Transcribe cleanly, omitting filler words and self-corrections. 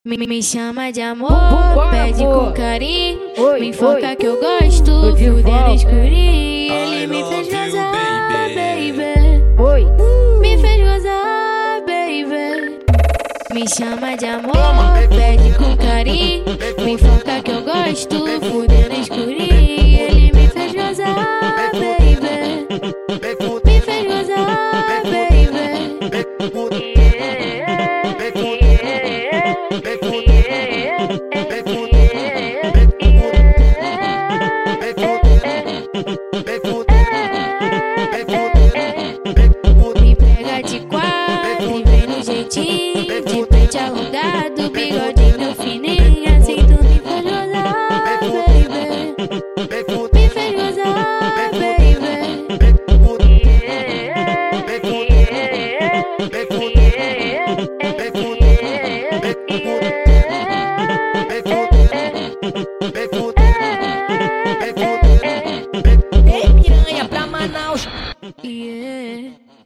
Me chama de amor, Vambora, pede amor. com carinho. Oi, Me enfoca oi. que eu gosto, Tô de fudendo volta. escurinho. Ele I me love fez you, gozar, baby. baby. Oi, Me fez gozar, baby. Me chama de amor, Toma. pede com carinho. Me enfoca que eu gosto, fudendo escurinho. Ele me fez gozar, baby. Me fez gozar, baby. Me pega de quatro e vem no jeitinho, de pente alongado, bigodinho fininho, assim tu me fez gozar, baby. Me fez gozar, tem piranha pra Manaus. baby.